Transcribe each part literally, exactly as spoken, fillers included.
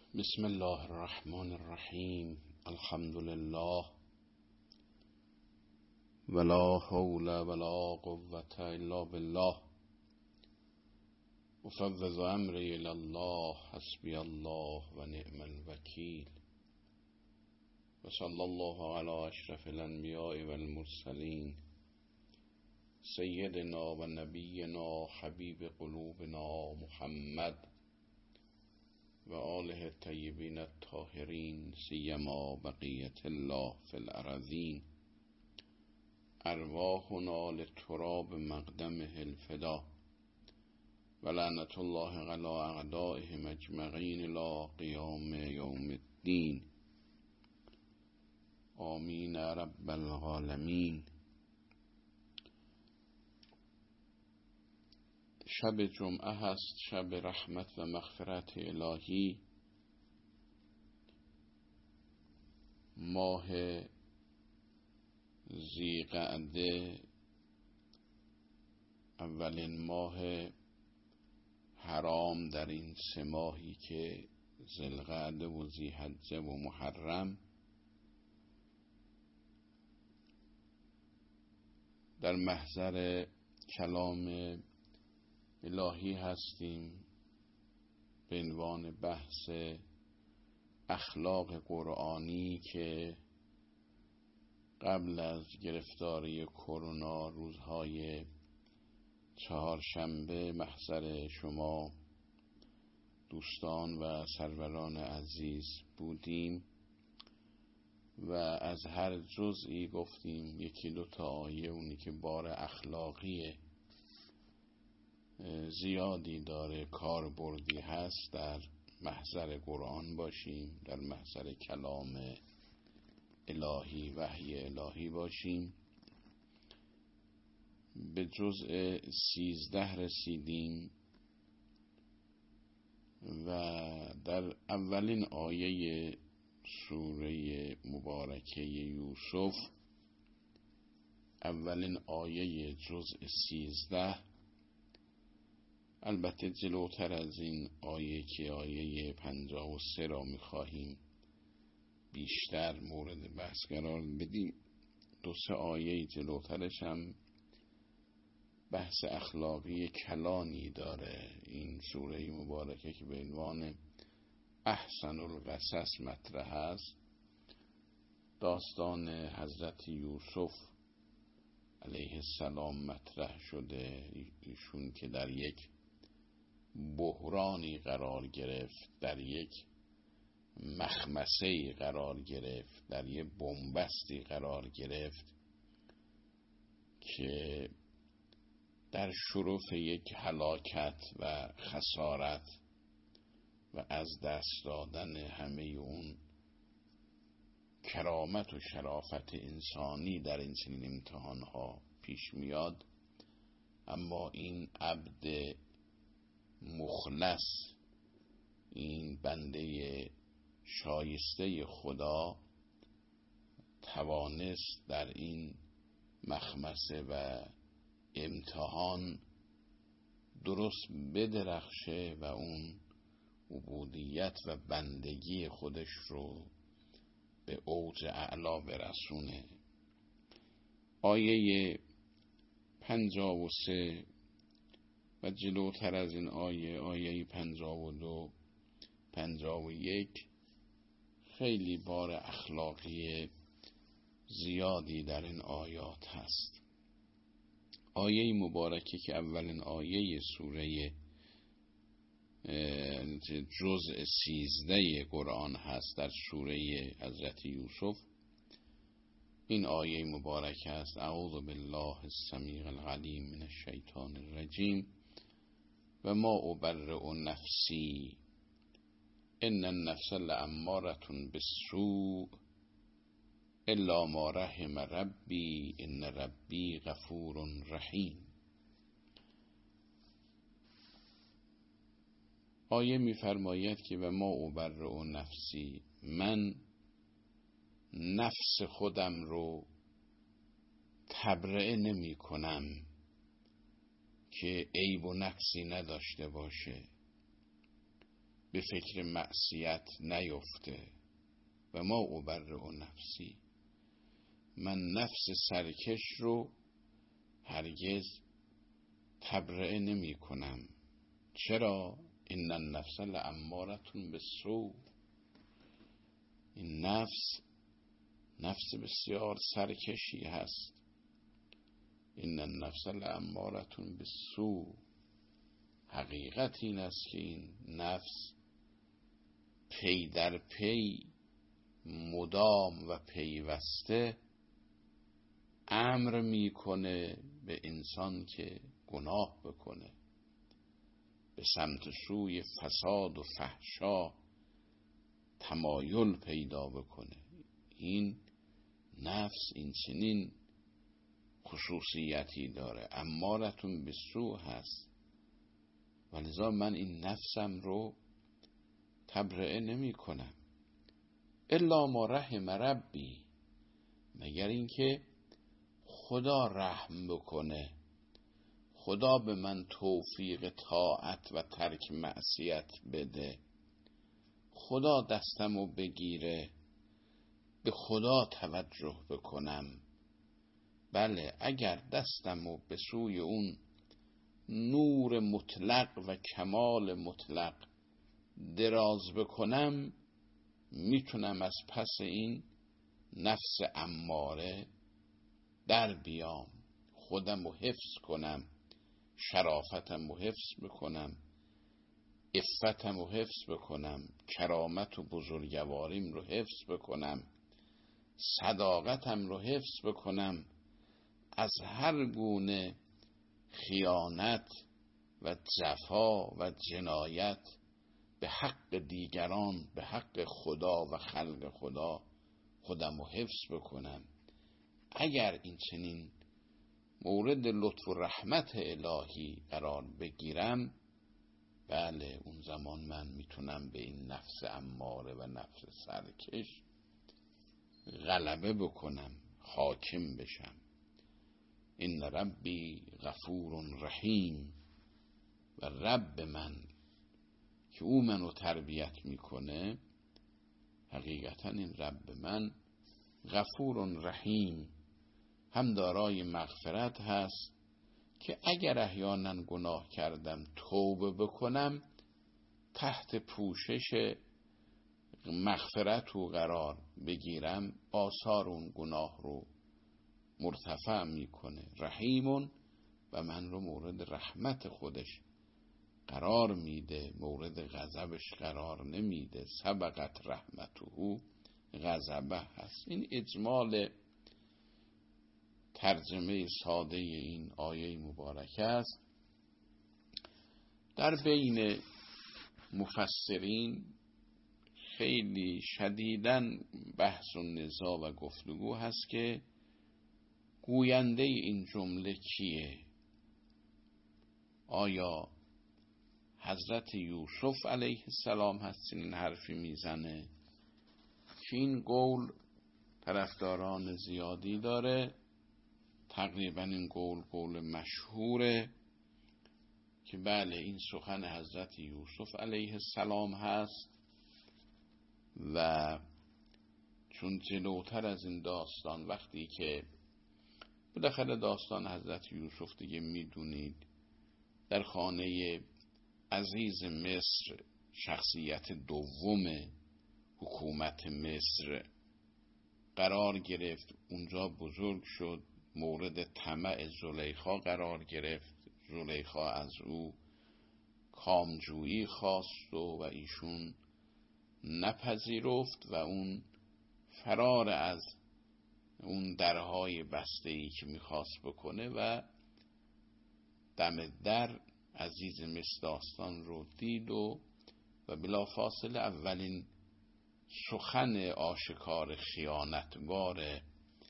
بسم الله الرحمن الرحیم. الحمد لله ولا حول ولا قوة الا بالله. افوض امری الی الله حسبی الله و نعم الوکیل. و صلی الله علی اشرف الانبیاء و المرسلین سیدنا و نبینا حبیب قلوبنا محمد و آله الطیبین الطاهرین سیما بقیت الله فی الارضین. ارواحنا لتراب مقدمه الفدا و لعنت الله علی اعدائهم اجمعین الی قیام یوم الدین. آمین رب العالمین. شب جمعه هست، شب رحمت و مغفرت الهی. ماه ذی‌قعده، اولین ماه حرام در این سه ماهی که ذوالقعده و ذی‌حجه و محرم. در محضر کلام الهی هستیم به عنوان بحث اخلاق قرآنی که قبل از گرفتاری کرونا روزهای چهارشنبه محضر شما دوستان و سروران عزیز بودیم و از هر جزئی گفتیم یکی دو تا آیه، اونی که بار اخلاقی زیادی داره، کاربردی هست، در محضر قرآن باشیم، در محضر کلام الهی، وحی الهی باشیم. به جزء سیزده رسیدیم و در اولین آیه سوره مبارکه یوسف، اولین آیه جزء سیزده، البته جلوتر از این آیه که آیه پنجاه و سه را می‌خواهیم بیشتر مورد بحث قرار بدیم، دو سه آیه جلوترش هم بحث اخلاقی کلانی داره. این سوره مبارکه که به عنوان احسن القصص مطرح است، داستان حضرت یوسف علیه السلام مطرح شده. ایشون که در یک بحرانی قرار گرفت، در یک مخمسه‌ای قرار گرفت، در یک بنبستی قرار گرفت که در شرف یک هلاکت و خسارت و از دست دادن همه اون کرامت و شرافت انسانی در این چنین امتحانها پیش میاد. اما این عبد مخلص، این بنده شایسته خدا، توانست در این مخمسه و امتحان درست بدرخشه و اون عبودیت و بندگی خودش رو به اوج اعلا برسونه. آیه پنجاه و سه و جلوتر از این آیه، آیه پنجاه و دو، پنجاه و یک، خیلی بار اخلاقی زیادی در این آیات هست. آیه مبارکه که اولین آیه سوره جزء سیزده قرآن هست، در سوره حضرت یوسف، این آیه مبارکه است: اعوذ بالله السمیع العلیم من الشیطان الرجیم و ما ابرئ نفسی ان النفس لاماره بالسوء الا ما رحم ربی ان ربی غفور رحیم. آیه می‌فرماید که و ما ابرئ نفسی، من نفس خودم رو تبرئه نمی کنم که عیب و نقصی نداشته باشه. به فکر معصیت نیفته. و ما ابرئ نفسی، من نفس سرکش رو هرگز تبرئه نمی کنم. چرا؟ ان النفس لاماره بالسوء، این نفس نفس بسیار سرکشی هست. ان النفس لاماره بالسوء، حقیقت این است که این نفس پی در پی مدام و پیوسته امر میکنه به انسان که گناه بکنه، به سمت سوی فساد و فحشا تمایل پیدا بکنه. این نفس این چنین خصوصیتی داره، امارتون به سو هست. و لذا من این نفسم رو تبرئه نمی کنم. الا ما رحم ربی، مگر اینکه خدا رحم بکنه، خدا به من توفیق طاعت و ترک معصیت بده، خدا دستمو بگیره، به خدا توجه بکنم. بله، اگر دستمو به سوی اون نور مطلق و کمال مطلق دراز بکنم، میتونم از پس این نفس اماره در بیام، خودم رو حفظ کنم، شرافتم رو حفظ بکنم، عفتم رو حفظ بکنم، کرامت و بزرگواریم رو حفظ بکنم، صداقتم رو حفظ بکنم، از هر گونه خیانت و جفا و جنایت به حق دیگران، به حق خدا و خلق خدا خودم رو حفظ بکنم. اگر این چنین مورد لطف و رحمت الهی قرار بگیرم، بله اون زمان من میتونم به این نفس اماره و نفس سرکش غلبه بکنم، حاکم بشم. این ربی غفور رحیم، و رب من که او منو تربیت میکنه، حقیقتا این رب من غفور رحیم، هم دارای مغفرت هست که اگر احیانا گناه کردم توبه بکنم، تحت پوشش مغفرت و قرار بگیرم، آثار اون گناه رو مرتفع میکنه. رحیمون، و من رو مورد رحمت خودش قرار میده، مورد غضبش قرار نمیده. سبقت رحمته غضبه هست. این اجمال ترجمه ساده این آیه مبارکه است. در بین مفسرین خیلی شدیداً بحث و نزاع و گفتگو هست که گوینده این جمله کیه؟ آیا حضرت یوسف علیه السلام هست این حرفی میزنه؟ که این قول طرفداران زیادی داره. تقریبا این قول قول مشهوره که بله این سخن حضرت یوسف علیه السلام هست. و چون جلوتر از این داستان، وقتی که بالاخره داستان حضرت یوسف دیگه میدونید، در خانه عزیز مصر شخصیت دوم حکومت مصر قرار گرفت، اونجا بزرگ شد، مورد طمع زلیخا قرار گرفت، زلیخا از او کامجویی خواست و, و ایشون نپذیرفت و اون فرار از اون درهای بسته‌ای که میخواست بکنه و دم در عزیز مصر داستان رو دید و و بلافاصله اولین سخن آشکار خیانتبار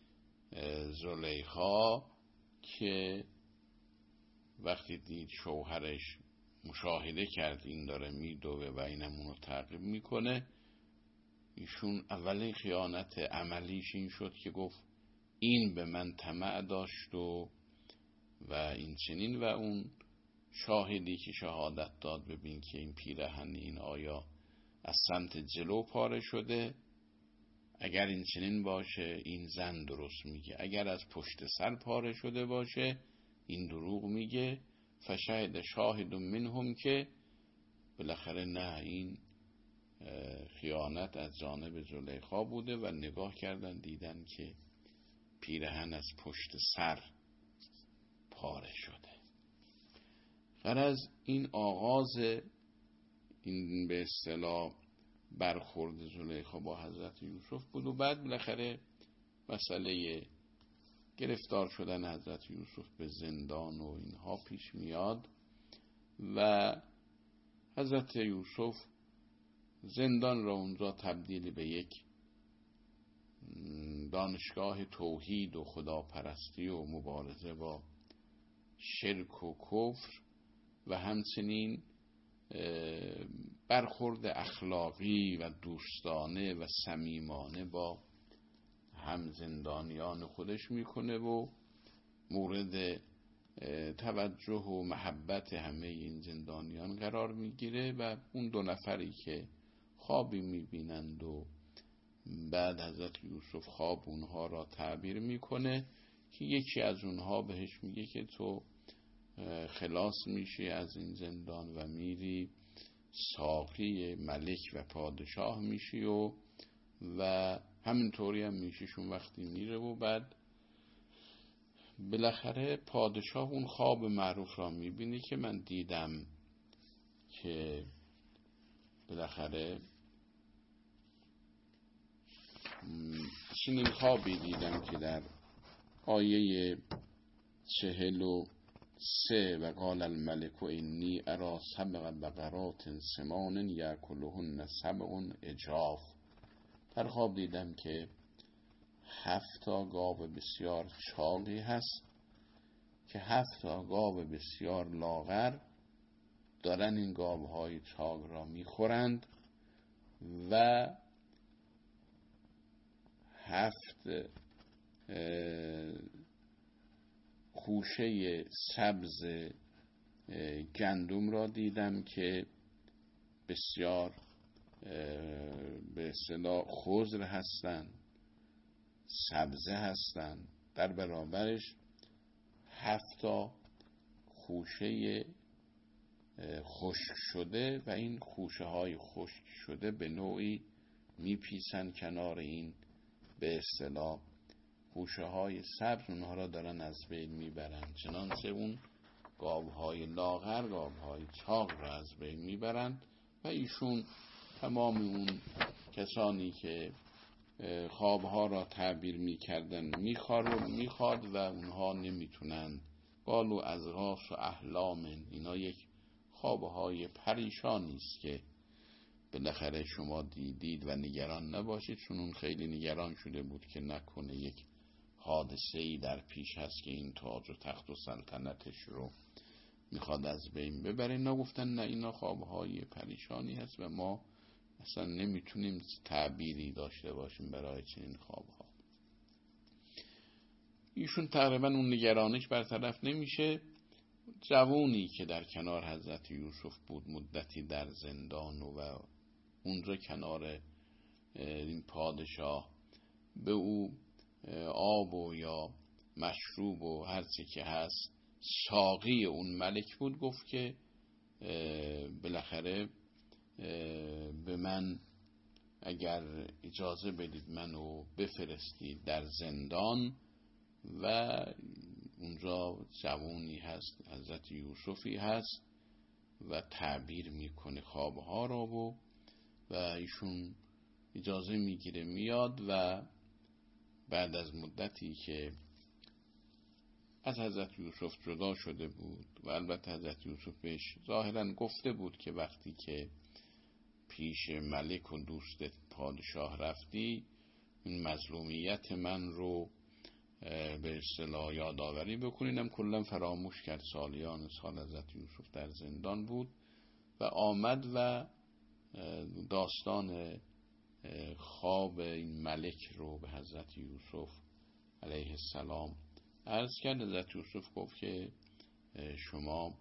زلیخا که وقتی دید شوهرش مشاهده کرد این داره میدوه و اینم اونو تعقیب میکنه، ایشون اولین خیانت عملیش این شد که گفت این به من طمع داشت و و این چنین، و اون شاهدی که شهادت داد ببین که این پیرهن این آیا از سمت جلو پاره شده؟ اگر این چنین باشه این زن درست میگه، اگر از پشت سر پاره شده باشه این دروغ میگه. فشهد شاهد منهم که بالاخره نه، این خیانت از جانب زلیخا بوده و نگاه کردن دیدن که پیرهن از پشت سر پاره شده. غرض این آغاز این به اصطلاح برخورد زلیخا با حضرت یوسف بود و بعد بالاخره مسئله گرفتار شدن حضرت یوسف به زندان و اینها پیش میاد و حضرت یوسف زندان را اونجا تبدیل به یک دانشگاه توحید و خداپرستی و مبارزه با شرک و کفر و همچنین برخورد اخلاقی و دوستانه و صمیمانه با هم زندانیان خودش میکنه و مورد توجه و محبت همه این زندانیان قرار میگیره و اون دو نفری که خوابی میبینند و بعد حضرت یوسف خواب اونها را تعبیر میکنه که یکی از اونها بهش میگه که تو خلاص میشی از این زندان و میری ساقی ملک و پادشاه میشی و و همینطوری هم میشیشون وقتی میره و بعد بالاخره پادشاه اون خواب معروف را میبینه که من دیدم که بالاخره چنین خوابی دیدم که در آیه چهل و سه و قال الملك انی ارا سبع بقرات سمان یاکلهن سبع عجاف، در خواب دیدم که هفت تا گاو بسیار چاقی هست که هفت تا گاو بسیار لاغر دارن این گاوهای چاق را میخورند و هفت خوشه سبز گندم را دیدم که بسیار به اصطلاح خضر هستند، سبزه هستند. در برابرش هفت تا خوشه خشک شده و این خوشه های خشک شده به نوعی میپیسن کنار این به اصطلاح خوشه های سبز، اونها را دارن از بین میبرن، چنانچه اون گاوهای لاغر گاوهای چاق را از بین میبرن و ایشون تمام اون کسانی که خوابها را تعبیر میکردن میخواد میخواد و اونها نمیتونن. قالو اضغاث و احلام، اینا یک خوابهای پریشانی است که بالاخره شما دیدید و نگران نباشید، چون اون خیلی نگران شده بود که نکنه یک حادثه‌ای در پیش هست که این تاج و تخت و سلطنتش رو میخواد از بین ببره. اینا گفتن نه، اینا خوابهای پریشانی هست و ما اصلا نمیتونیم تعبیری داشته باشیم برای چنین خوابها. ایشون تقریبا اون نگرانش برطرف نمیشه. جوونی که در کنار حضرت یوسف بود مدتی در زندان و اونجا کنار این پادشاه به او آب و یا مشروب و هر چی که هست ساقی اون ملک بود، گفت که بالاخره به من اگر اجازه بدید منو بفرستید در زندان و اونجا جوانی هست حضرت یوسفی هست و تعبیر میکنه خوابها را و و ایشون اجازه میگیره میاد و بعد از مدتی که از حضرت یوسف جدا شده بود و البته حضرت یوسف بهش ظاهرا گفته بود که وقتی که پیش ملک و دوست پادشاه رفتی این مظلومیت من رو به اصطلاح یادآوری بکنینم، کلا فراموش کرد. سالیان سال حضرت یوسف در زندان بود و آمد و داستان خواب این ملک رو به حضرت یوسف علیه السلام عرض کرد. حضرت یوسف گفت که شما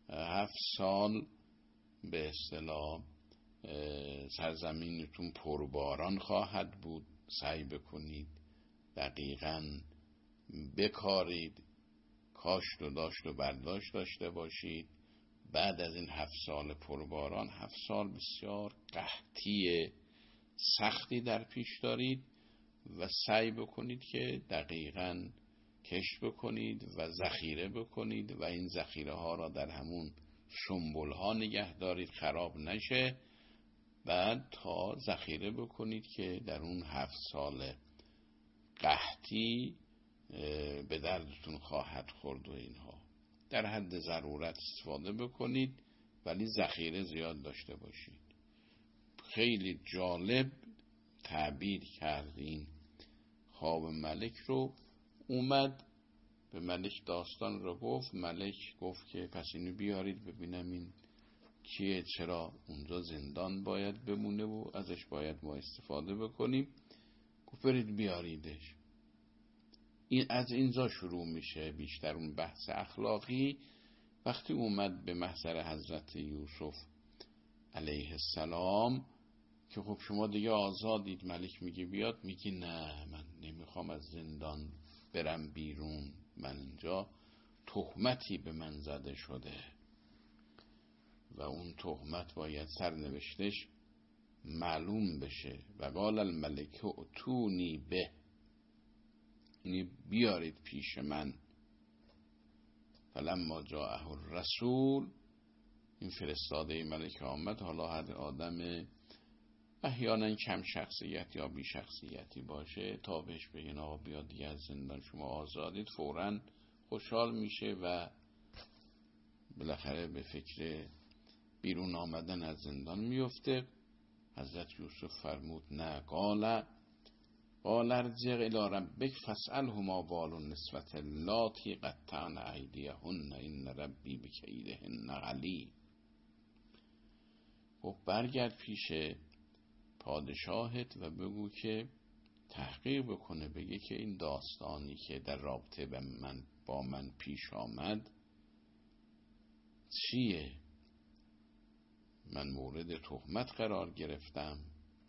هفت سال به اصطلاح سرزمینتون پرباران خواهد بود، سعی بکنید دقیقاً بکارید، کاشت و داشت و برداشت داشته باشید. بعد از این هفت سال پرباران، هفت سال بسیار قحطی سختی در پیش دارید و سعی بکنید که دقیقاً کشت بکنید و ذخیره بکنید و این ذخیره ها را در همون سنبل ها نگه دارید خراب نشه. بعد تا ذخیره بکنید که در اون هفت سال قحطی به دردتون خواهد خورد و اینها. در حد ضرورت استفاده بکنید ولی ذخیره زیاد داشته باشید. خیلی جالب تعبیر کرد این خواب ملک رو. اومد به ملک داستان رو گفت. ملک گفت که پس اینو بیارید ببینم این کیه، چرا اونجا زندان باید بمونه و ازش باید ما استفاده بکنیم. گفت برید بیاریدش. این از اینجا شروع میشه بیشتر اون بحث اخلاقی. وقتی اومد به محضر حضرت یوسف علیه السلام که خب شما دیگه آزادید، ملک میگه بیاد، میگه نه من نمیخوام از زندان برم بیرون، من اینجا تهمتی به من زده شده و اون تهمت باید سرنوشتش معلوم بشه. و قال الملک اتونی به، یعنی بیارید پیش من. فلما جاءه الرسول، این فرستاده ملک آمد. حالا هر آدم احیانا کم شخصیت یا بی شخصیتی باشه تا بهش بگن آقا بیاد دیگه از زندان شما آزادید، فوراً خوشحال میشه و بالاخره به فکر بیرون آمدن از زندان میفته. حضرت یوسف فرمود نه، قال قال ارجع الی ربک فاسأله ما بال النسوة اللاتی قطعن ایدیهن ان ربی بکیدهن علیم. گفت برگرد پیش پادشاهت و بگو که تحقیق بکنه، بگه که این داستانی که در رابطه با من با من پیش آمد چیه. من مورد تهمت قرار گرفتم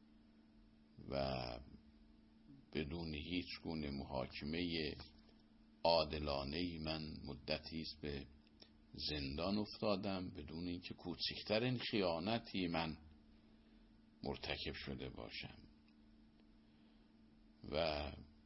و بدون هیچ گونه محاکمه عادلانه‌ای من مدتی است به زندان افتادم بدون اینکه کوچکترین خیانتی من مرتکب شده باشم. و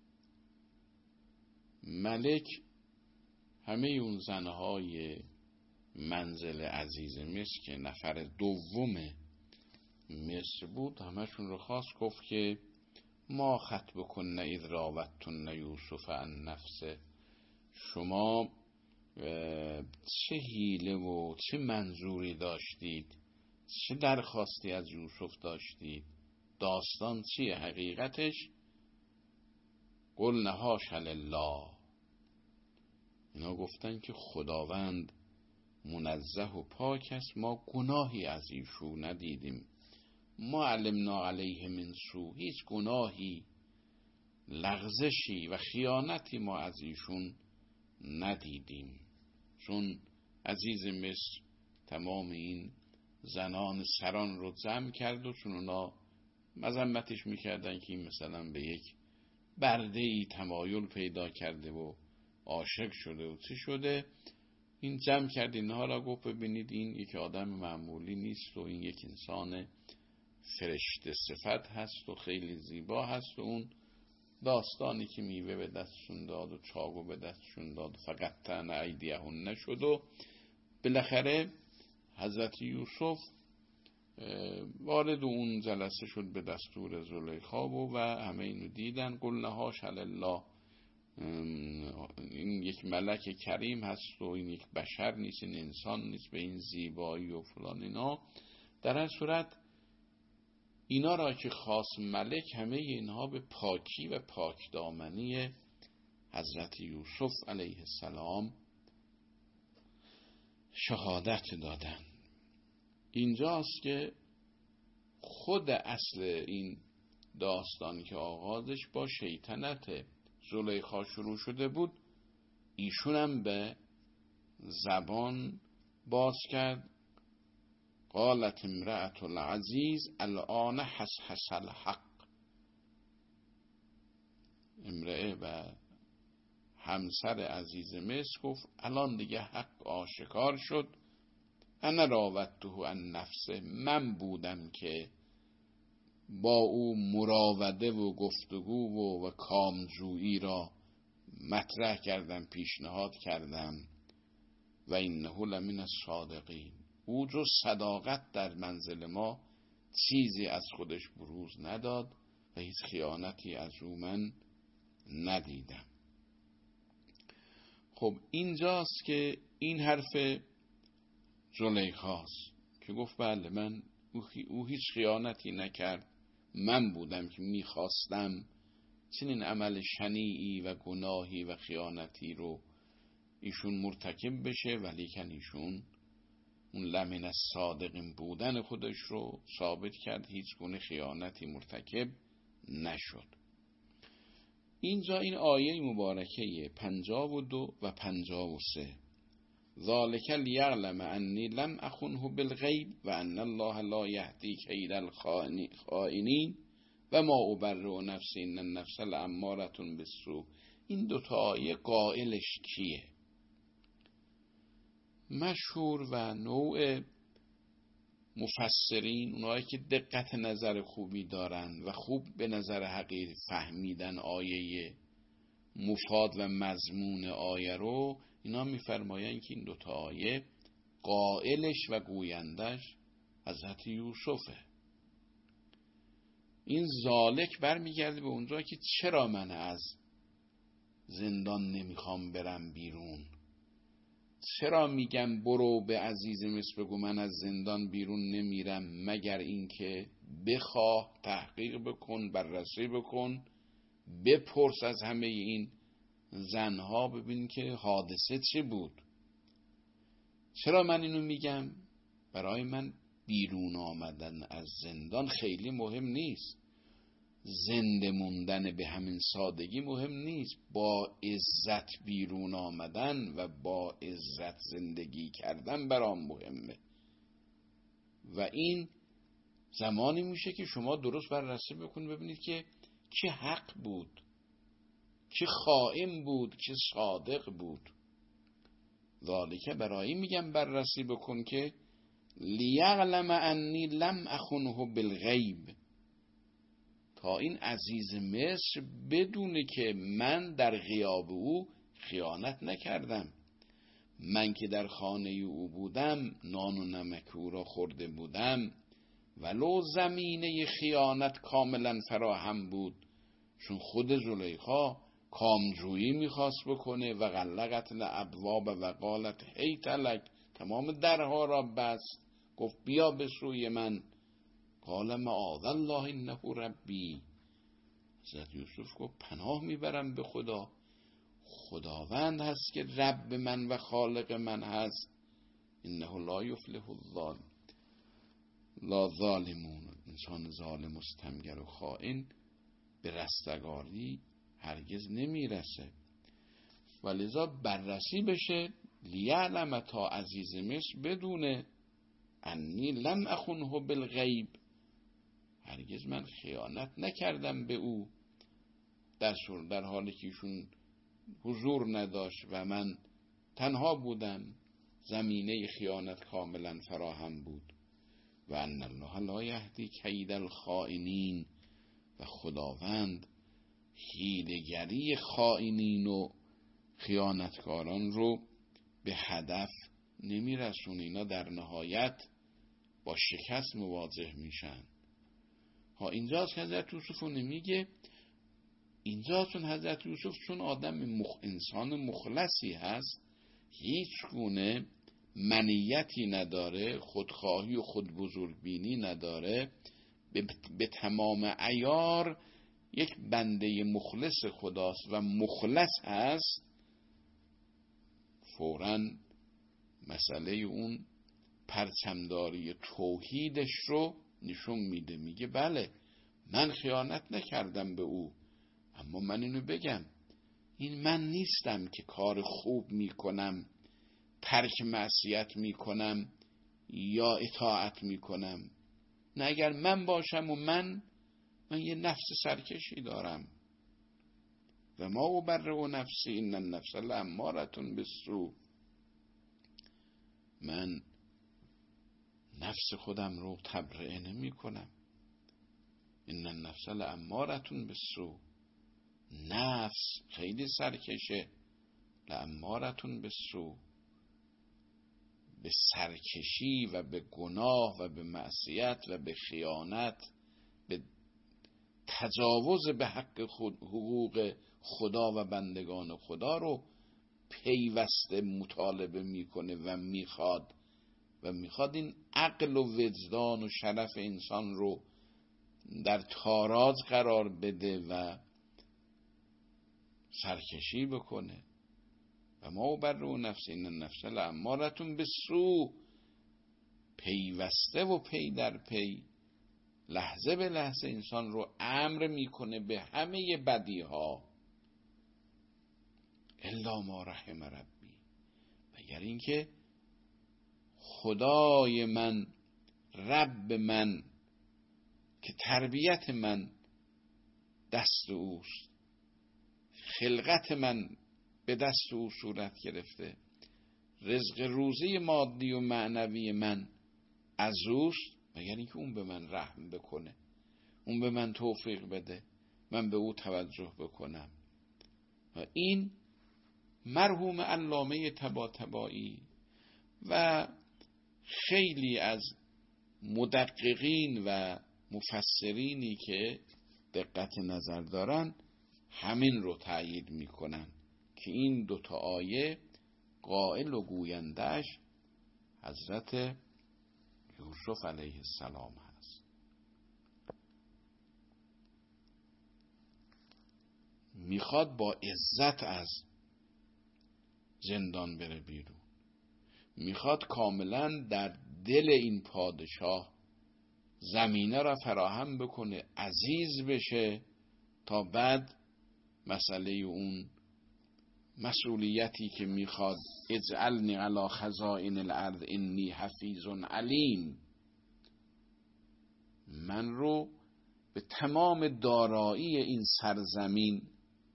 ملک همه اون زنهای منزل عزیز مصر که نفر دوم مصر بود همشون رو خواست، گفت که ما خطب کن اذ راوتن یوسف عن نفسه، شما چه حیله و چه منظوری داشتید، چه درخواستی از یوسف داشتید، داستان چیه، حقیقتش؟ قل حاشا لله، اینا گفتن که خداوند منزه و پاک است، ما گناهی از ایشون ندیدیم، ما علمنا علیه من سو، هیچ گناهی، لغزشی و خیانتی ما از ایشون ندیدیم. چون عزیز مصر تمام این زنان سران رو جمع کرد و چون اونا مذمتش میکردن که این مثلا به یک برده‌ای تمایل پیدا کرده و عاشق شده و چه شده، این جمع کرد اینها را، گفت ببینید این یک آدم معمولی نیست و این یک انسان فرشته صفت هست و خیلی زیبا هست. و اون داستانی که میوه به دستشون داد و چاقو به دستشون داد فقط تن ایدیهون نشد و بالاخره حضرت یوسف وارد اون جلسه شد به دستور زلیخا و همه اینو دیدن. قلنا حاشا لله، این یک ملک کریم هست و این یک بشر نیست، این انسان نیست به این زیبایی و فلان اینا. در هر صورت اینا را که خاص ملک، همه اینها به پاکی و پاکدامنی حضرت یوسف علیه السلام شهادت دادن. اینجاست که خود اصل این داستان که آغازش با شیطنت زلیخا شروع شده بود، ایشون هم به زبان باز کرد. قالت امرأة العزیز الآن حسحس الحق. امرأه و همسر عزیز مصر گفت الان دیگه حق آشکار شد. انا راودته عن نفسه، من بودم که با او مراوده و گفتگو و, و کامجویی را مطرح کردم، پیشنهاد کردم. و انه لمن الصادقین، او جز صداقت در منزل ما چیزی از خودش بروز نداد و هیچ خیانتی از او من ندیدم. خب اینجاست که این حرف زلیخاست که گفت بله من او هیچ خیانتی نکرد، من بودم که میخواستم چنین عمل شنیعی و گناهی و خیانتی رو ایشون مرتکب بشه، ولی کن ایشون اون لمن الصادقین بودن خودش رو ثابت کرد، هیچ گونه خیانتی مرتکب نشد. اینجا این آیه مبارکه پنجاه و دو و پنجاه و سه ذالک لیعلم انی لم اخنه بالغیب و ان الله لا یهدی کید الخائنین و ما ابرئ نفسی ان النفس لاماره بالسوء. این دوتا آیه قائلش کیه؟ مشهور و نوع مفسرین، اونایی که دقت نظر خوبی دارن و خوب به نظر حقیر فهمیدن آیه مفاد و مضمون آیه رو، اینا میفرمایند که این دوتا آیه قائلش و گویندش حضرت یوسفه. این ذالک برمیگرده به اونجا که چرا من از زندان نمیخوام برم بیرون، چرا میگم برو به عزیز مصر بگو من از زندان بیرون نمیرم، مگر اینکه بخواه، تحقیق بکن، بررسی بکن، بپرس از همه این زنها، ببین که حادثه چه بود. چرا من اینو میگم؟ برای من بیرون آمدن از زندان خیلی مهم نیست، زنده موندن به همین سادگی مهم نیست، با عزت بیرون آمدن و با عزت زندگی کردن برام مهمه. و این زمانی میشه که شما درست بررسی بکنید ببینید که چه حق بود، چه خائن بود، چه صادق بود. ذالک برای میگم بررسی بکن که لیعلم انی لم اخنه بالغیب، تا این عزیز مصر بدونه که من در غیاب او خیانت نکردم. من که در خانه او بودم، نان و نمک او را خورده بودم، ولو زمینه خیانت کاملا فراهم بود، چون خود زلیخا کامجویی میخواست بکنه و غلقت الابواب و قالت هیت لک، تمام درها را بست، گفت بیا به سوی من. قال معاذ الله انه ربی، حضرت یوسف گفت پناه میبرم به خدا، خداوند هست که رب من و خالق من هست. انه لا یفلح الظالم لا ظالمون، انسان ظالم و ستمگر و خائن به رستگاری هرگز نمیرسه. ولذا بررسی بشه لیعلم، تا عزیز مصر بدونه انی لم اخنه بالغیب، هرگز من خیانت نکردم به او، در در حالی که ایشون حضور نداشت و من تنها بودم، زمینه خیانت کاملا فراهم بود. و ان الله لا یهدی کید الخائنین، و خداوند حیله‌گری خائنین و خیانتکاران رو به هدف نمیرسون، اینا در نهایت با شکست مواجه میشن. ها اینجاست که حضرت یوسف رو نمیگه، اینجاست چون حضرت یوسف چون آدم مخ... انسان مخلصی هست، هیچ گونه منیتی نداره، خودخواهی و خودبزرگبینی نداره، به, به تمام عیار یک بنده مخلص خداست و مخلص هست، فوراً مسئله اون پرچمداری توحیدش رو نشون میده، میگه بله من خیانت نکردم به او، اما من اینو بگم این من نیستم که کار خوب میکنم ترک معصیت میکنم یا اطاعت میکنم. نه، اگر من باشم و من من یه نفس سرکشی دارم. و ما ابرئ نفسی ان النفس لاماره بالسوء. من نفس خودم رو تبرئه نمی کنم. ان النفس لاماره بالسوء. نفس خیلی سرکشه. لاماره بالسوء، به سرکشی و به گناه و به معصیت و به خیانت، به تجاوز به حق خود، حقوق خدا و بندگان خدا رو پیوسته مطالبه میکنه و میخواد و میخواد این عقل و وجدان و شرف انسان رو در تاراج قرار بده و سرکشی بکنه. و ما ابرئ نفسی ان النفس لاماره بالسوء. پیوسته و پی در پی، لحظه به لحظه انسان رو امر میکنه به همه بدی ها، الا ما رحم ربی، مگر اینکه خدای من، رب من که تربیت من دست اوست، خلقت من به دست او صورت گرفته، رزق روزی مادی و معنوی من از اوست، مگر اینکه اون به من رحم بکنه، اون به من توفیق بده، من به او توجه بکنم. و این مرحوم علامه طباطبایی و خیلی از مدققین و مفسرینی که دقت نظر دارن همین رو تأیید میکنن که این دوتا آیه قائل و گویندش حضرت یوسف علیه السلام هست. میخواد با عزت از زندان بره بیرون، میخواد کاملا در دل این پادشاه زمینه را فراهم بکنه، عزیز بشه، تا بعد مسئله اون مسئولیتی که میخواد اجعلنی علی خزائن الارض انی حفیظ علیم، من رو به تمام دارایی این سرزمین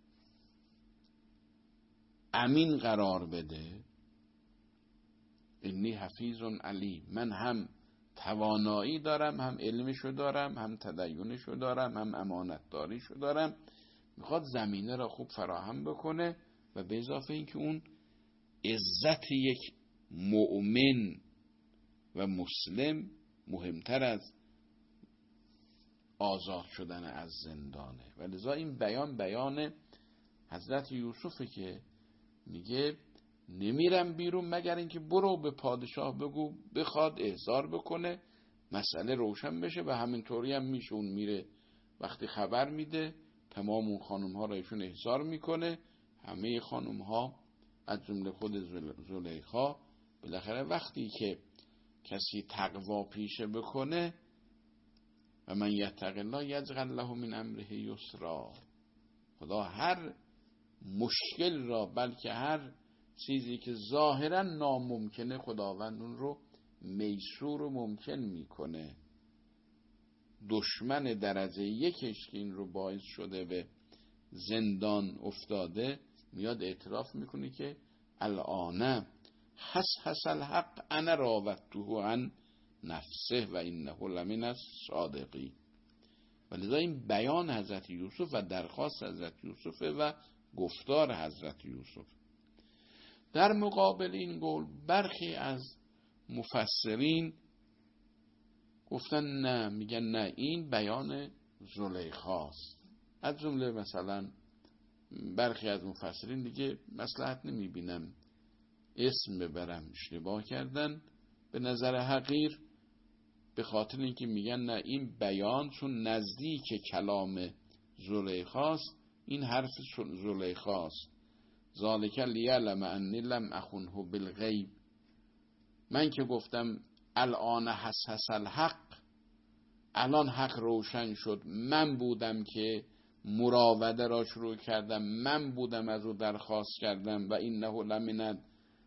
امین قرار بده. انی حفیظ علیم، من هم توانایی دارم، هم علمشو دارم، هم تدینشو دارم، هم امانتداریشو دارم. میخواد زمینه را خوب فراهم بکنه و به اضافه این که اون عزت یک مؤمن و مسلم مهمتر از آزاد شدن از زندانه. و لذا این بیان بیان حضرت یوسفه که میگه نمیرم بیرون مگر اینکه برو به پادشاه بگو بخواد احضار بکنه، مسئله روشن بشه. و همینطوری هم میشه، اون میره وقتی خبر میده تمام اون خانم ها را ایشون احضار میکنه. همه خانم ها از جمله خود زلیخا بالاخره وقتی که کسی تقوا پیشه بکنه و من یتق الله یجعل له من امره یسرا، خدا هر مشکل را، بلکه هر چیزی که ظاهرا ناممکنه، خداوند اون رو میسور و ممکن میکنه. دشمن درجه یکش که این رو باعث شده به زندان افتاده میاد اعتراف میکنه که الان حس حس الحق انا راودته عن نفسه و انه لمن الصادقین. ولذا این بیان حضرت یوسف و درخواست حضرت یوسف و گفتار حضرت یوسف. در مقابل این قول برخی از مفسرین گفتن نه، میگن نه، این بیان زلیخاست. از جمله مثلا برخی از مفسرین دیگه مصلحت نمیبینم اسم ببرم، اشتباه کردن به نظر حقیر، به خاطر اینکه میگن نه، این بیان چون نزدیک کلام زلیخاست، این حرف زلیخاست. ذالک لیعلم انی لم اخنه بالغیب، من که گفتم الان حس حس الحق، الان حق روشن شد، من بودم که مراوده را شروع کردم، من بودم از او درخواست کردم و انه لمن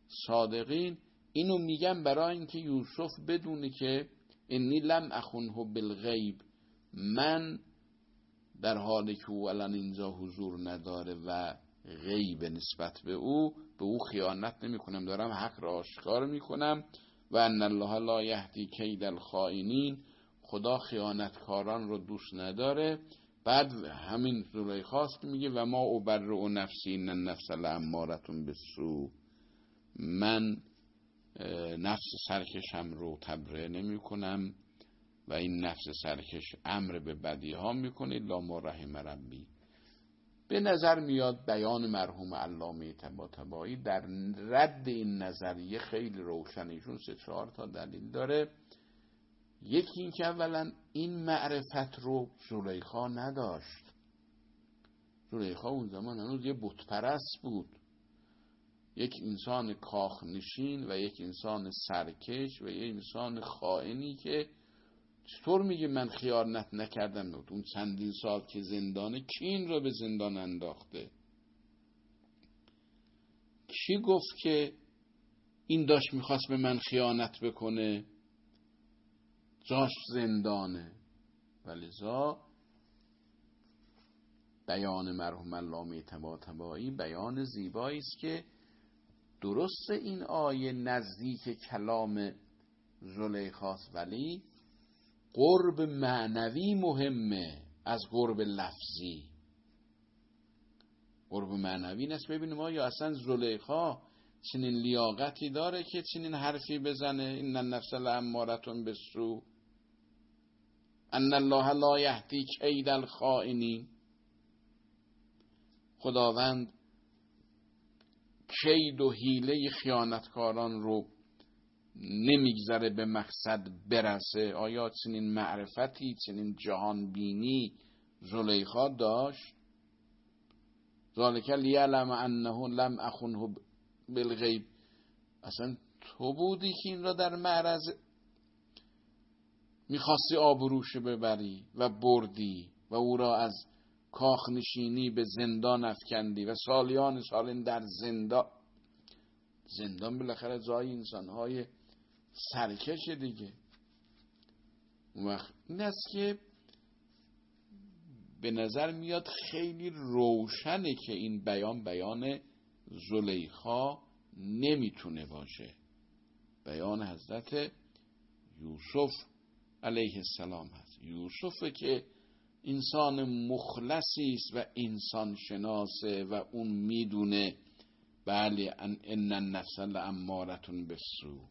صادقین اینو میگن برای اینکه یوسف بدونه که انی لم اخونه بالغیب، من در حالی که او الان اینجا حضور نداره و غیب نسبت به او به او خیانت نمی کنم، دارم حق را آشکار میکنم. و ان الله لا یهدی کید الخائنین، خدا خیانتکاران رو دوست نداره. بعد همین زلیخاست که میگه و ما ابرئ نفسی ان النفس لاماره بالسوء، من نفس سرکشم رو تبرئه نمی کنم و این نفس سرکش امر به بدی ها میکنه الا ما رحم ربی. به نظر میاد بیان مرحوم علامه طباطبایی در رد این نظریه خیلی روشن، ایشون سه چهار تا دلیل داره. یکی این که اولا این معرفت رو زلیخا نداشت. زلیخا اون زمان هنوز یه بت پرست بود، یک انسان کاخنشین و یک انسان سرکش و یک انسان خائنی که چطور میگه من خیانت نکردم؟ اون چندین سال که زندانه، کی این رو به زندان انداخته؟ کی گفت که این داشت میخواست به من خیانت بکنه؟ جاش زندانه. ولذا بیان مرحوم علامه طباطبایی بیان زیبایی است که درست این آیه نزدیک کلام زلیخاست، ولی قرب معنوی مهمه از قرب لفظی. قرب معنوی نست ببینیم ما یا اصلا زلیخا چنین لیاقتی داره که چنین حرفی بزنه ان النفس لاماره بالسوء ان الله لا یهدی کید الخائنین. خداوند کید و حیله خیانتکاران رو نمیگذره به مقصد برسه. آیا چنین معرفتی، چنین جهان بینی زلیخا داشت؟ ذالک لیعلم انه لم اخونه بالغیب، اصلا تو بودی که این را در معرض میخواستی آبروش ببری و بردی و او را از کاخ نشینی به زندان افکندی و سالیان سال در زندان. زندان بالاخره جای انسانهای سرکش دیگه. اون وقت این است که به نظر میاد خیلی روشنه که این بیان بیان زلیخا نمیتونه باشه، بیان حضرت یوسف علیه السلام هست. یوسف که انسان مخلصی است و انسان شناسه و اون میدونه بله ان النفس لاماره بالسوء،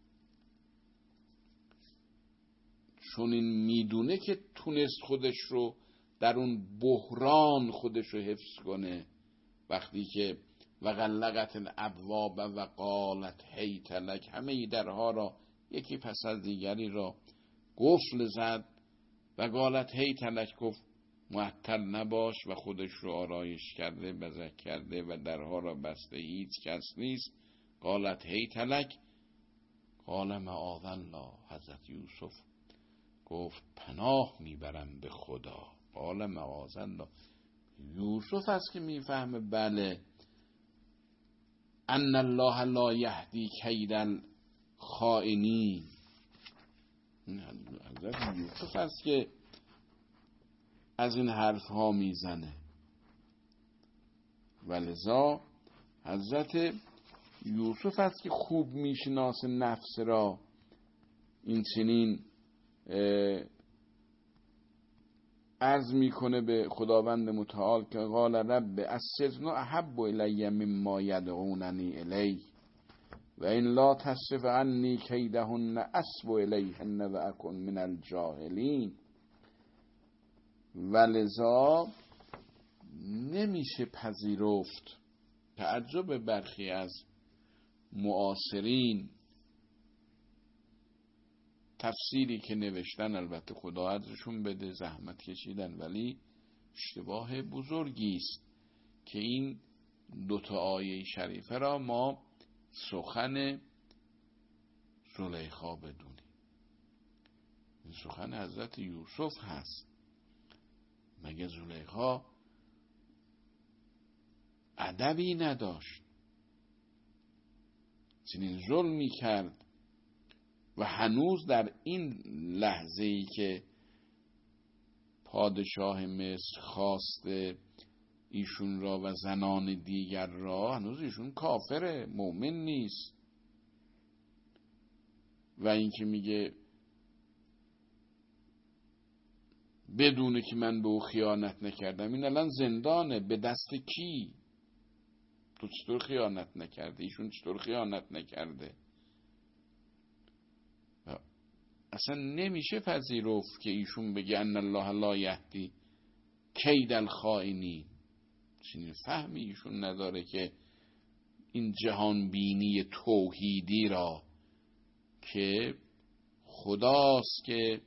چون این میدونه که تونست خودش رو در اون بحران خودش رو حفظ کنه. وقتی که و غلقت الابواب و قالت هیت لک، همه درها را یکی پس از دیگری را قفل زد و قالت هیت لک، گفت معطل نباش، و خودش رو آرایش کرده، بزک کرده و درها را بسته، هیچ کس نیست. قالت هیت لک قال معاذ الله، حضرت یوسف گفت پناه میبرم به خدا. قال معاذ الله، یوسف است که میفهمه بله ان الله لا یهدی کید الخائنین. حضرت یوسف است که از این حرف ها میزنه. ولذا حضرت یوسف است که خوب میشناسه نفس را. این چنین عرض میکنه به خداوند متعال که قال رب السجن احب الی مما یدعوننی الیه و این لا تصرف عنی کیدهن اصب الیهن و اکن من الجاهلین. ولذا نمیشه پذیرفت. تعجب برخی از معاصرین تفسیری که نوشتن، البته خدا ازشون بده، زحمت کشیدن، ولی اشتباه بزرگی است که این دوتا آیه شریفه را ما سخن زلیخا بدونیم. این سخن حضرت یوسف هست. مگه زلیخا ادبی نداشت؟ چنین ظلمی کرد و هنوز در این لحظه‌ای که پادشاه مصر خواسته ایشون را و زنان دیگر را، هنوز ایشون کافره، مؤمن نیست. و اینکه میگه بدونه که من به او خیانت نکردم، این الان زندانه. به دست کی؟ تو چطور خیانت نکرده؟ ایشون چطور خیانت نکرده؟ اصلا نمیشه پذیرفت که ایشون بگه ان الله لا یهدی کید الخائنین. چنین فهمی ایشون نداره که این جهان بینی توحیدی را که خداست که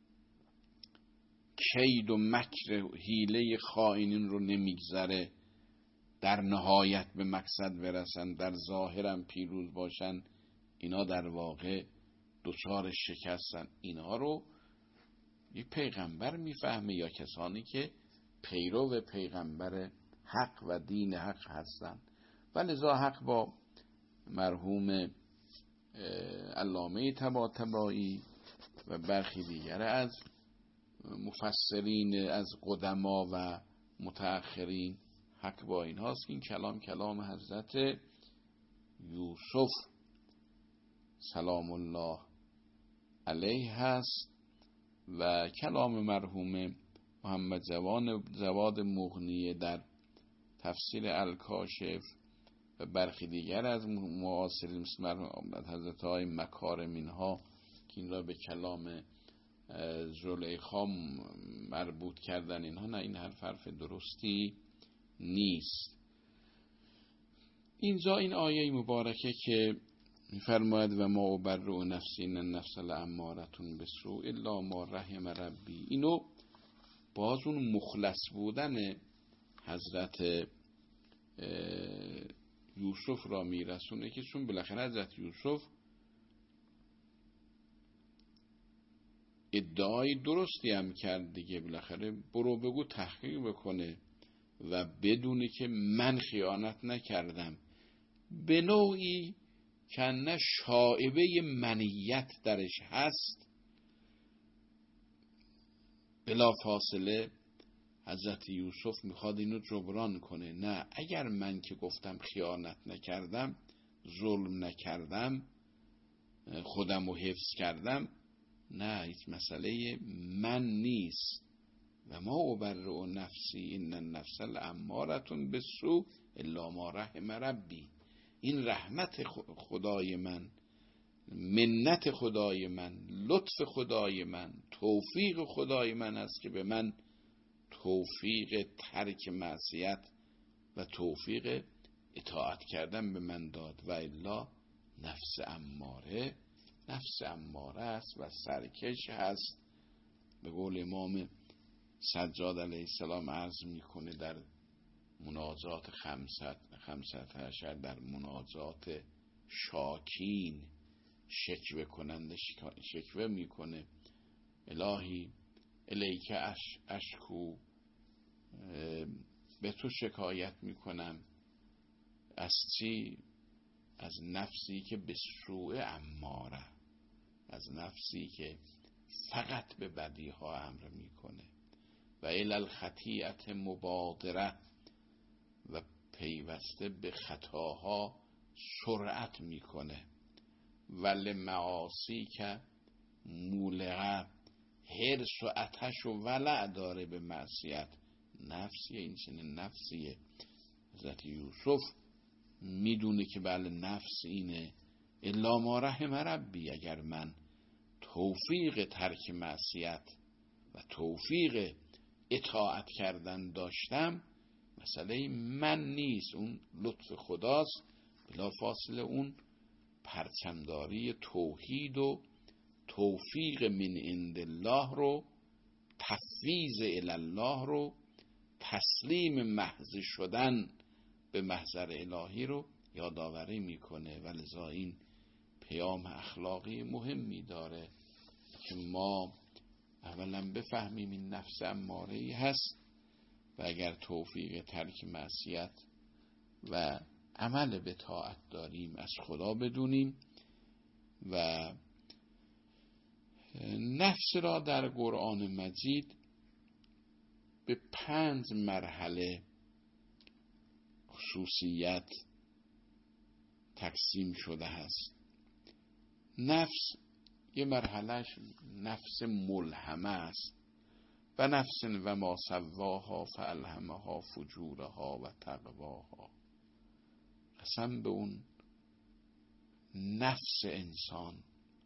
کید و مکر حیله خائنین رو نمیگذره، در نهایت به مقصد برسن، در ظاهرم پیروز باشن، اینا در واقع دچار شکستن. اینا رو یک پیغمبر میفهمه یا کسانی که پیرو پیغمبر حق و دین حق هستن. و لذا حق با مرحوم علامه طباطبایی و برخی دیگر از مفسرین از قدما و متأخرین، حق با این هاست که این کلام کلام حضرت یوسف سلام الله علیه هست و کلام مرحوم محمد جواد مغنی در تفسیر الکاشف و برخی دیگر از معاصرین مثل مرحوم حضرت های مکارم ها که این را به کلام زلیخا مربوط کردن، اینها نه، این حرف حرف درستی نیست. اینجا این آیه مبارکه که میفرماید و ما ابرئ نفسی ان النفس لامارة بالسوء الا ما رحم ربی، اینو باز اون مخلص بودن حضرت یوسف را میرسونه که چون بالاخره حضرت یوسف ادعای درستی هم کرد دیگه، بالاخره برو بگو تحقیق بکنه و بدونه که من خیانت نکردم، به نوعی کنه شائبه منیت درش هست. بلا فاصله حضرت یوسف میخواد اینو جبران کنه. نه، اگر من که گفتم خیانت نکردم، ظلم نکردم، خودم رو حفظ کردم، نه، هیچ مسئله من نیست. و ما ابرئ نفسی ان النفس لامارة بالسوء الا ما رحم ربی. این رحمت خدای من، منت خدای من، لطف خدای من، توفیق خدای من است که به من توفیق ترک معصیت و توفیق اطاعت کردن به من داد. و الا نفس اماره، نفس اماره است و سرکش هست. به قول امام سجاد علیه السلام عرض میکنه در مناجات خمسط خمسط عشر، در مناجات شاکین، شکوه کننده شکوه میکنه الهی الیک اش اشکو، به تو شکایت میکنم. از چی؟ از نفسی که به سوء اماره، از نفسی که فقط به بدی ها امر میکنه. و الی الخطیئت مبادره، و پیوسته به خطاها سرعت میکنه. و لمعاصی که مولعه، حرص و آتش و ولع داره به معصیت. نفسیه، این چنین نفسیه. حضرت یوسف میدونه که بله نفس اینه. الا ما رحم ربی، اگر من توفیق ترک معصیت و توفیق اطاعت کردن داشتم، مسئله من نیست، اون لطف خداست. بلا فاصله اون پرچمداری توحید و توفیق من عند الله رو، تفویض الی الله رو، تسلیم محض شدن به محضر الهی رو یادآوری میکنه. و لذا این پیام اخلاقی مهمی داره که ما اولا بفهمیم این نفس اماره‌ای هست و اگر توفیق ترک معصیت و عمل به طاعت داریم از خدا بدونیم و نفس را در قرآن مجید به پنج مرحله خصوصیت تقسیم شده است. نفس یه مرحلهش نفس ملهمه است و نفس و ما سواها فالهمها فجورها و تقواها. قسم به اون نفس انسان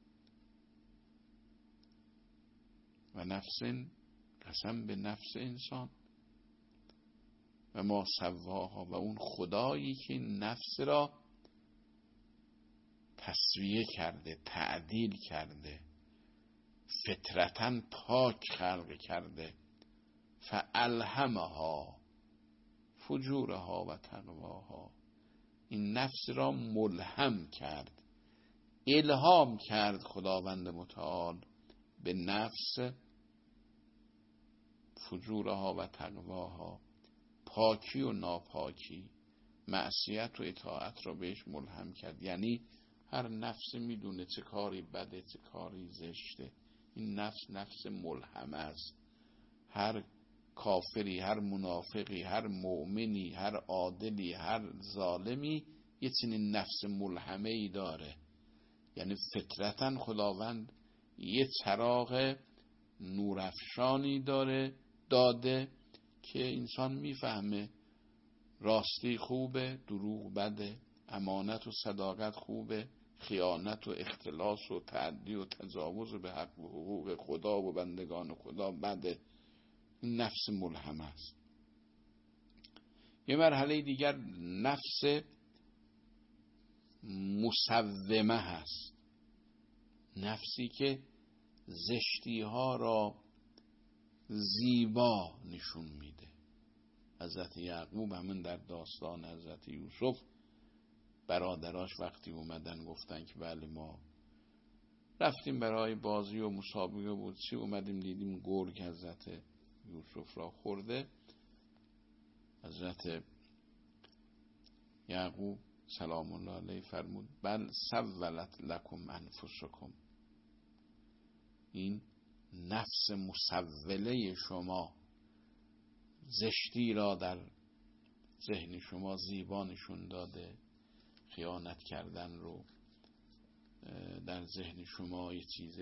و نفس قسم به نفس انسان و ما سواها و اون خدایی که نفس را تسویه کرده، تعدیل کرده، فطرتاً پاک خلق کرده. فالهمها فجورها و تقواها. این نفس را ملهم کرد، الهام کرد خداوند متعال به نفس فجورها و تقواها، پاکی و ناپاکی، معصیت و اطاعت را بهش ملهم کرد. یعنی هر نفس میدونه چه کاری بده، چه کاری زشته. این نفس نفس ملهم است. هر کافری، هر منافقی، هر مؤمنی، هر عادلی، هر ظالمی یه چنین نفس ملهمه ای داره. یعنی فطرتاً خداوند یه چراغ نورافشانی داره داده که انسان میفهمه راستی خوبه، دروغ بده، امانت و صداقت خوبه، خیانت و اختلاس و تعدی و تجاوز به حق و حقوق خدا و بندگان خدا بده. این نفس ملهم است. یه مرحله دیگر نفس مسومه هست، نفسی که زشتی ها را زیبا نشون میده. حضرت یعقوب همین در داستان حضرت یوسف برادراش وقتی اومدن گفتن که بله ما رفتیم برای بازی و مسابقه بود، چی اومدیم دیدیم گرگ حضرت یوسف را خورده. حضرت یعقوب سلام الله علیه فرمود بل سولت لکم انفسکم. این نفس مسوله شما زشتی را در ذهن شما زیبا نشون داده، خیانت کردن رو در ذهن شما یه چیز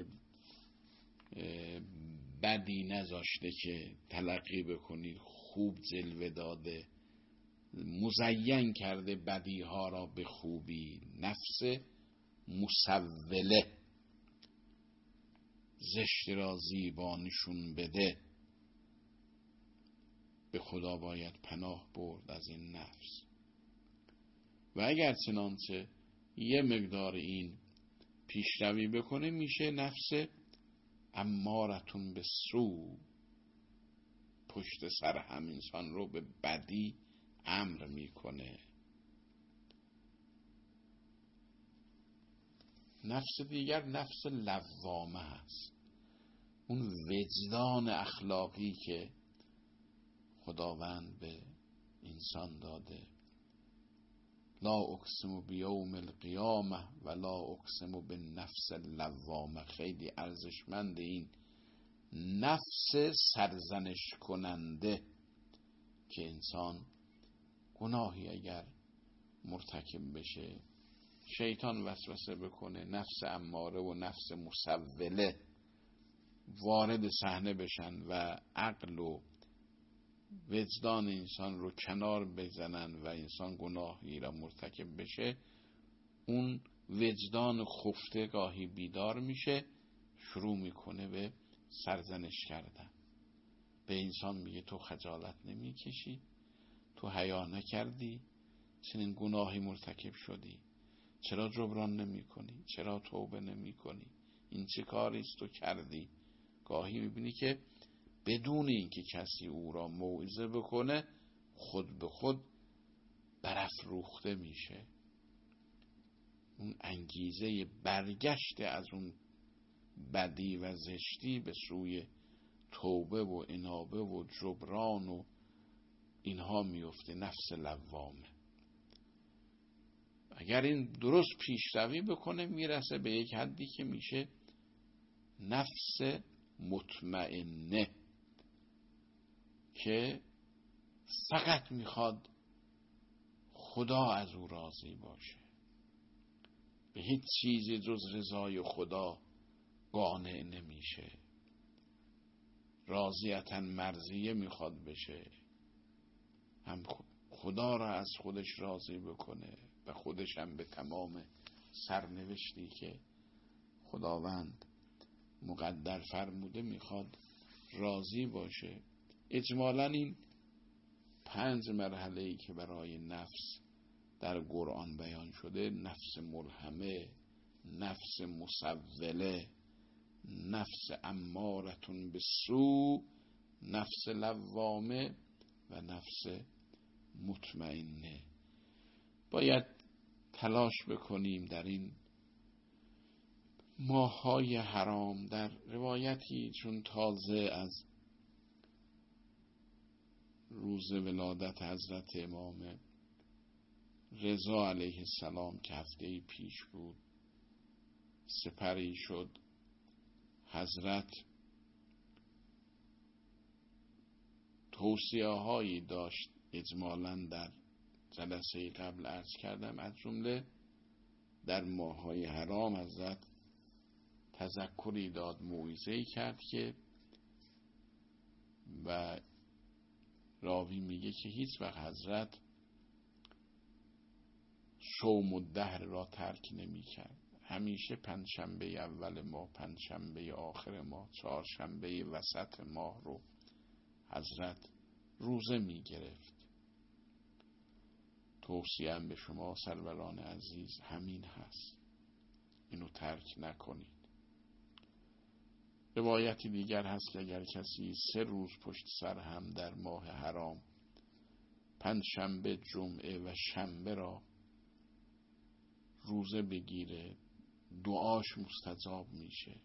بدی نذاشته که تلقی بکنید، خوب جلوه داده، مزین کرده بدی ها را به خوبی. نفس مسوله زشت را زیبا نشون بده. به خدا باید پناه برد از این نفس. و اگر چنانچه یه مقدار این پیشروی بکنه میشه نفس امارتون به سو، پشت سر هم انسان رو به بدی امر میکنه. نفس دیگر نفس لوامه هست، اون وجدان اخلاقی که خداوند به انسان داده. لا اقسم بیوم القیامه و لا اقسم بالنفس اللوامه. خیلی ارزشمند این نفس سرزنش کننده که انسان گناهی اگر مرتکب بشه، شیطان وسوسه بکنه، نفس اماره و نفس مسوله وارد صحنه بشن و عقل و وجدان انسان رو کنار بزنن و انسان گناهی را مرتکب بشه، اون وجدان خفته گاهی بیدار میشه، شروع میکنه به سرزنش کردن. به انسان میگه تو خجالت نمیکشی؟ تو حیا نکردی؟ چنین گناهی مرتکب شدی؟ چرا جبران نمی کنی؟ چرا توبه نمی کنی؟ این چه کاریست تو کردی؟ گاهی میبینی که بدون اینکه کسی او را موعظه بکنه خود به خود برافروخته میشه. اون انگیزه برگشت از اون بدی و زشتی به سوی توبه و انابه و جبران و اینها میفته. نفس لوامه. اگر این درست پیشروی بکنه میرسه به یک حدی که میشه نفس مطمئنه که فقط میخواد خدا از او راضی باشه، به هیچ چیزی جز رضای خدا قانع نمیشه، راضیتاً مرضیه میخواد بشه، هم خدا را از خودش راضی بکنه و خودش هم به تمام سرنوشتی که خداوند مقدر فرموده میخواد راضی باشه. اجمالاً این پنج مرحله‌ای که برای نفس در قرآن بیان شده، نفس ملهمه، نفس مسوله، نفس امارتون به سو، نفس لوامه و نفس مطمئنه. باید تلاش بکنیم در این ماه‌های حرام. در روایتی چون تازه از روز ولادت حضرت امام رضا علیه السلام که هفته پیش بود سپری شد، حضرت توصیه هایی داشت، اجمالاً در جلسه قبل عرض کردم، از جمله در ماه‌های حرام حضرت تذکری داد، موعظه‌ای کرد که و راوی میگه که هیچ وقت حضرت صوم الدهر را ترک نمی کرد، همیشه پنجشنبه اول ماه، پنجشنبه آخر ماه، چهارشنبه وسط ماه رو حضرت روزه می گرفت. توصیه‌ام به شما سروران عزیز همین هست، اینو ترک نکنید. روایتی دیگر هست که اگر کسی سه روز پشت سر هم در ماه حرام، پنجشنبه، جمعه و شنبه را روزه بگیره، دعاش مستجاب میشه.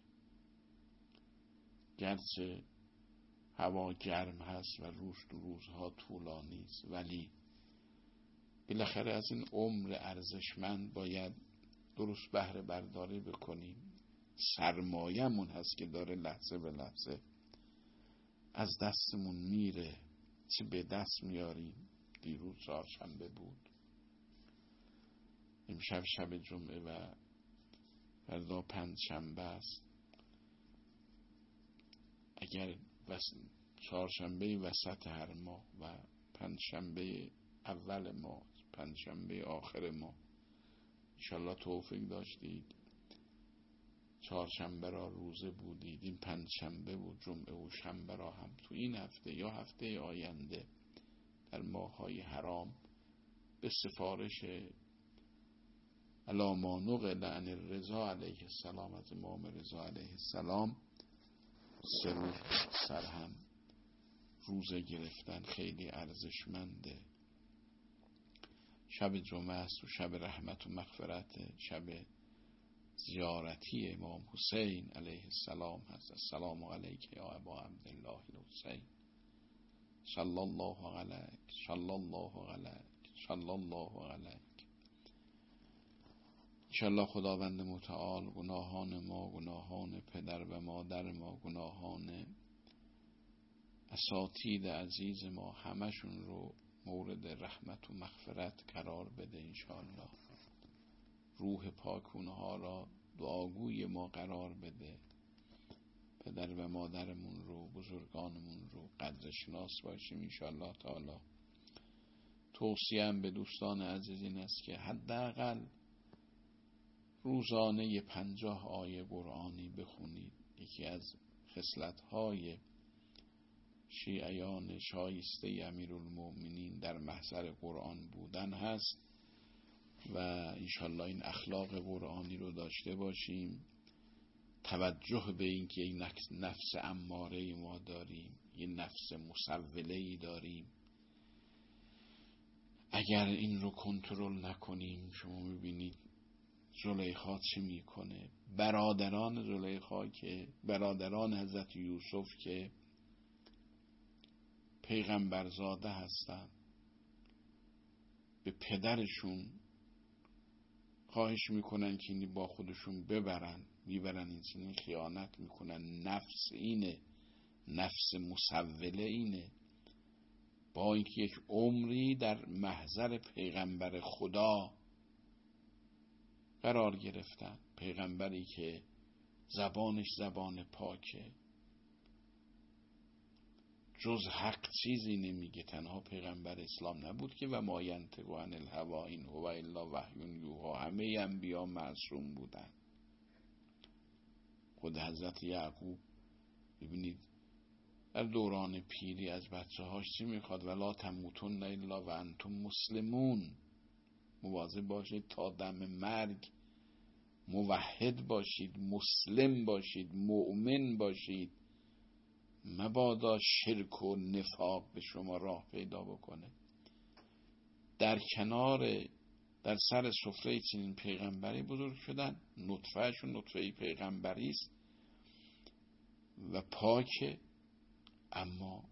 گرچه هوا گرم هست و روز دو روزها طولانی است، ولی بالاخره از این عمر ارزشمند باید درست بهره برداری بکنیم. سرمایه‌مون هست که داره لحظه به لحظه از دستمون میره، چه به دست میاریم. دیروز چهارشنبه بود، امشب شب جمعه و فردا پنجشنبه است. اگر چهارشنبه وسط هر ماه و پنجشنبه اول ماه، پنجشنبه آخر ماه انشالله توفیق داشتید، چهارشنبه را روزه بودید، این پنجشنبه و جمعه و شنبه را هم تو این هفته یا هفته آینده در ماه‌های حرام به سفارش علی ما نقل عن الرضا علیه السلام، از امام رضا علیه السلام، سه روز سر هم روزه گرفتن خیلی ارزشمنده. شب جمعه است و شب رحمت و مغفرت، شب زیارتی امام حسین علیه السلام هست. السلام علیک یا ابا عبدالله الحسین، صلی الله علیک، صلی الله علیک، صلی الله علیک. انشالله خداوند متعال گناهان ما، گناهان پدر و مادر ما، گناهان اساتید عزیز ما، همشون رو مورد رحمت و مغفرت قرار بده انشالله. روح پاک اونها را دعاگوی ما قرار بده. پدر و مادرمون رو، بزرگانمون رو قدرشناس باشیم انشالله تعالی. توصیه‌ام به دوستان عزیز این است که حداقل روزانه پنجاه آیه قرآنی بخونید. یکی از خصلت‌های شیعیان شایسته امیرالمومنین در محضر قرآن بودن هست و انشالله این اخلاق قرآنی رو داشته باشیم. توجه به این که یک نفس اماره ما داریم، یک نفس مسوله داریم، اگر این رو کنترل نکنیم، شما میبینید زلیخا چه میکنه. برادران زلیخا که برادران حضرت یوسف که پیغمبرزاده هستن، به پدرشون خواهش میکنن که اینی با خودشون ببرن، میبرن این سنین خیانت میکنن. نفس اینه، نفس مسوله اینه. با اینکه یک عمری در محضر پیغمبر خدا قرار گرفتن، پیغمبری که زبانش زبان پاکه، جز حق چیزی نمیگه، تنها پیغمبر اسلام نبود که و ما ینطق عن الهوا این هو الا وحی یوحی، همه انبیا معصوم بودن. خود حضرت یعقوب ببینید در دوران پیری از بچه هاش چی میخواد؟ ولا تموتن الا و انتم مسلمون، مواظب باشید تا دم مرگ موحد باشید، مسلم باشید، مؤمن باشید، مبادا شرک و نفاق به شما راه پیدا بکنه. در کنار در سر سفره چنین پیغمبری بزرگ شدن، نطفهشون نطفه پیغمبری است و پاکه، اما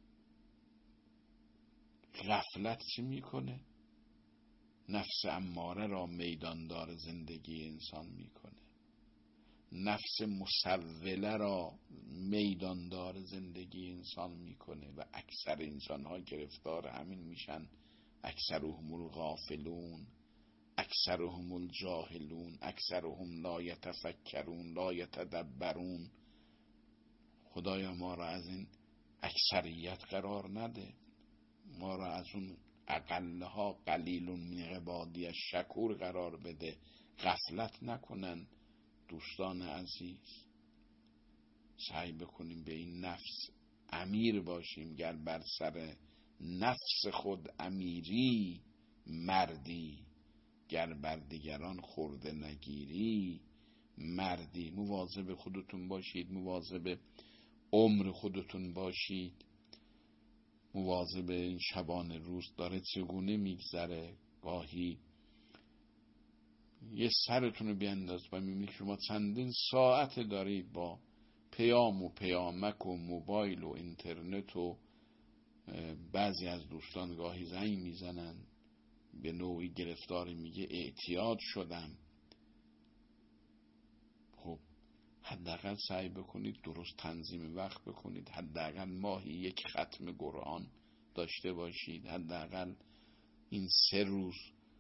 غفلت چی میکنه؟ نفس اماره را میداندار زندگی انسان میکنه، نفس مسوله را میداندار زندگی انسان میکنه و اکثر انسان ها گرفتار همین میشن. اکثرهم الغافلون، اکثرهم الجاهلون، اکثرهم لا یتفکرون لا یتدبرون. خدایا ما را از این اکثریت قرار نده، ما را از اون اقلها قلیلون من عبادی الشکور قرار بده. غفلت نکنن دوستان عزیز، سعی بکنیم به این نفس امیر باشیم. گر بر سر نفس خود امیری مردی، گر بر دیگران خورده نگیری مردی. مواظب خودتون باشید، مواظب عمر خودتون باشید، مواظب این شبان روز داره چگونه میگذره. گاهی یه سرتون رو بیانداز و میبینید شما چندین ساعت دارید با پیام و پیامک و موبایل و اینترنت و بعضی از دوستان گاهی زنگ میزنن به نوعی گرفتاری، میگه اعتیاد شدم. خب حداقل سعی بکنید درست تنظیم وقت بکنید، حداقل ماهی یک ختم قرآن داشته باشید، حداقل این سه روز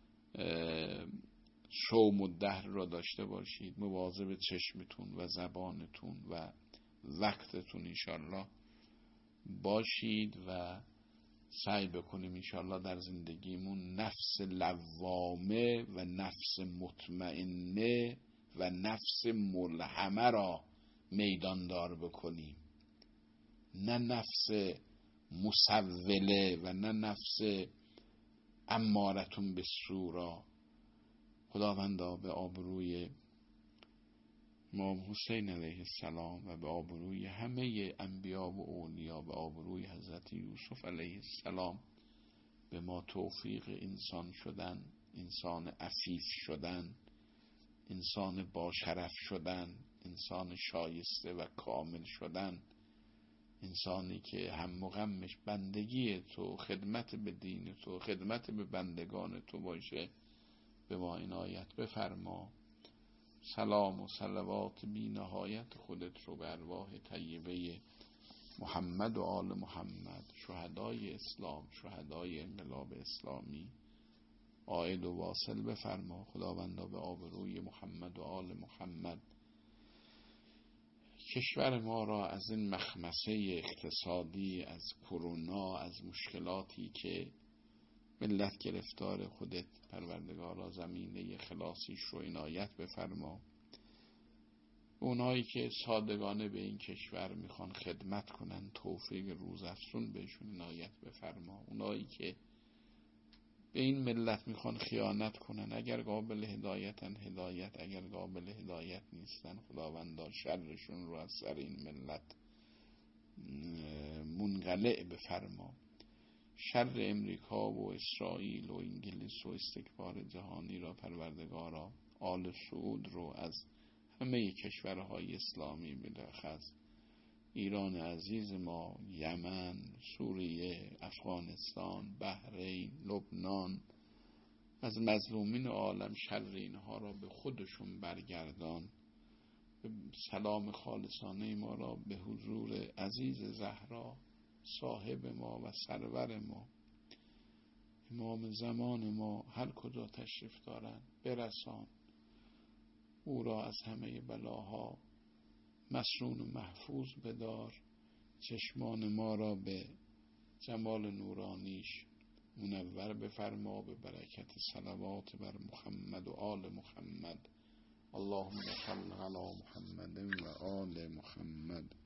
صوم الدهر را داشته باشید. مواظب چشمتون و زبانتون و وقتتون انشالله باشید و سعی بکنیم انشالله در زندگیمون نفس لوامه و نفس مطمئنه و نفس ملهمه را میداندار بکنیم، نه نفس مسوله و نه نفس امارتون به سو را. خداوندا به آبروی امام حسین علیه السلام و به آبروی همه انبیا و اولیا، به آبروی حضرت یوسف علیه السلام، به ما توفیق انسان شدن، انسان عفیف شدن، انسان با شرف شدن، انسان شایسته و کامل شدن، انسانی که هم و غمش بندگی تو، خدمت به دین تو، خدمت به بندگان تو باشه، به ما عنایت بفرما. سلام و صلوات بی نهایت خودت رو به ارواح طیبه محمد و آل محمد، شهدای اسلام، شهدای انقلاب اسلامی عائد و واصل بفرما. خداوندا به آبروی محمد و آل محمد کشور ما را از این مخمسه اقتصادی، از کرونا، از مشکلاتی که ملت گرفتار، خودت پروردگارا زمینه خلاصیش رو عنایت بفرما. اونایی که صادقانه به این کشور میخوان خدمت کنن توفیق روزافزون بهشون عنایت بفرما. اونایی که به این ملت میخوان خیانت کنن، اگر قابل هدایتن هدایت، اگر قابل هدایت نیستن خداوندا شرشون رو از سر این ملت منقلع بفرما. شر امریکا و اسرائیل و انگلیس و استکبار جهانی را پروردگارا، آل سعود رو از همه کشورهای اسلامی بلخص ایران عزیز ما، یمن، سوریه، افغانستان، بحرین، لبنان از مظلومین عالم شر اینها را به خودشون برگردان. سلام خالصانه ما را به حضور عزیز زهرا صاحب ما و سرور ما، امام زمان ما، هر کجا تشریف دارند برسان. او را از همه بلاها مسرون و محفوظ بدار. چشمان ما را به جمال نورانیش منور بفرما به برکت صلوات بر محمد و آل محمد. اللهم صل علی محمد و آل محمد.